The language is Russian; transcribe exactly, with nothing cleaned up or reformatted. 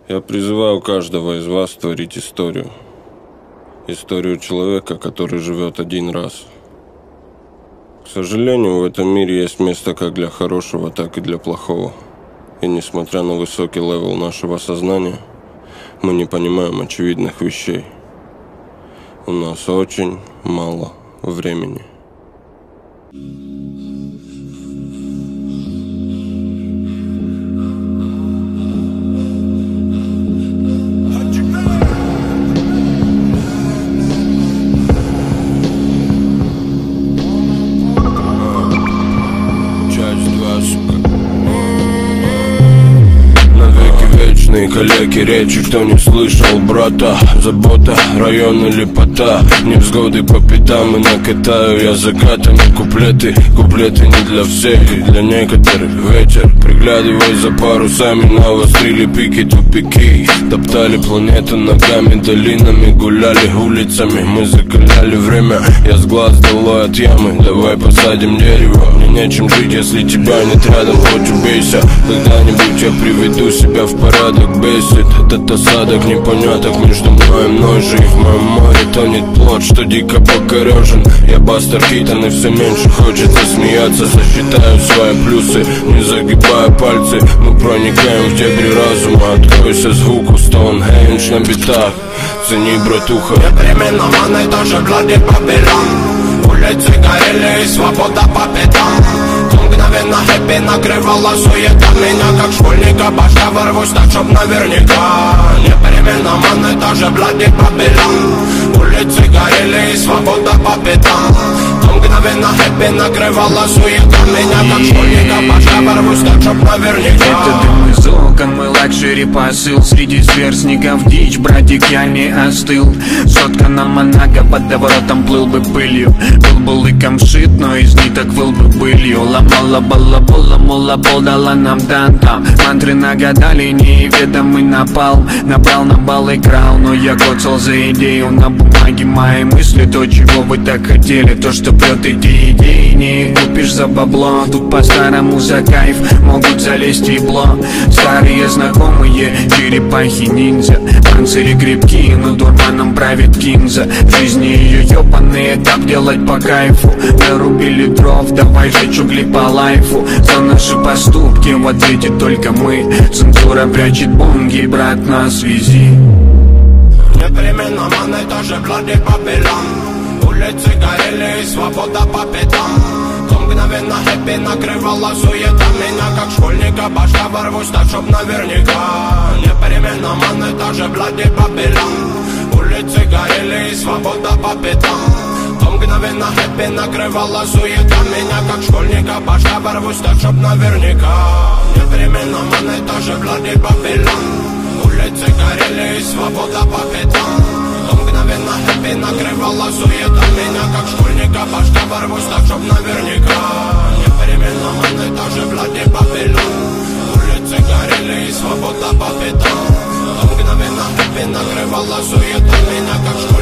Я призываю каждого из вас творить историю. Историю человека, который живет один раз. К сожалению, в этом мире есть место как для хорошего, так и для плохого. И несмотря на высокий левел нашего сознания, мы не понимаем очевидных вещей. У нас очень мало времени. Калеки речи, кто не слышал, брата. Забота, район или пота. Невзгоды по пятам и накатаю я закатами куплеты. Куплеты не для всех, для некоторых ветер. Приглядывай за парусами, навострили пики, тупики. Топтали планету ногами, долинами, гуляли улицами. Мы закаляли время, я с глаз долой от ямы. Давай посадим дерево, мне нечем жить, если тебя нет рядом. Хоть убейся, когда-нибудь я приведу себя в порядок. Бесит этот осадок непоняток между мной и мной же. И в моем море тонет плод, что дико покорежен. Я Бастер Китон и все меньше хочется смеяться. Сосчитаю свои плюсы, не загибая пальцы. Мы проникаем в дебри разума. Откройся звуку, Стоунхендж на битах. Цени, братуха. Непременно манной тоже блади Бабилон. Улицы горели и свобода по пятам. Мгновенно хэппи накрывала суета меня, как школьника башка ворвусь так, чтоб наверняка. Непременно манной тоже блади Бабилон. Улицы горели и свобода по пятам. Мгновенно хэппи накрывала суета меня, как школьника башка ворвусь так, чтоб наверняка. Это дым из окон, мой лакшери посыл. Среди сверстников дичь, братик, я не остыл. Сотка на Монако под доворотом плыл бы пылью. Был бы лыком шит, но из ниток выл бы былью. Ломала балабола, мула пол дала нам тантам. Мантры нагадали, неведомый напал. Набрал на бал и крал, но я коцал за идею. На бумаге мои мысли, то, чего вы так хотели. То, что прет эти идеи, не купишь за бабло. Тут по-старому за кайф могут залезть в ебло. Старые знакомые, черепахи-ниндзя. Панцири крепкие, но дурманом правит кинза. В жизни ее ебаный этап делать по кайфу. Нарубили дров, давай жечь угли по лайфу. За наши поступки в ответе только мы. Цензура прячет бонги, брат, на связи. Непременно манной тоже блади Бабилон. Улицы горели и свобода по пятам. То мгновенно хэппи накрывала суета меня, как школьника башка ворвусь так, чтоб наверняка. Непременно манной тоже блади Бабилон. Улицы горели и свобода по пятам. То мгновенно хэппи накрывала суета меня, как школьника башка ворвусь так, чтоб наверняка. Непременно манной тоже блади Бабилон. Улицы горели и свобода по пятам. То мгновенно хэппи накрывала суета меня, как школьника башка ворвусь так, чтоб наверняка. Непременно манной тоже блади Бабилон. Улицы горели и свобода по пятам. То мгновенно хэппи накрывала суета меня, как школьника.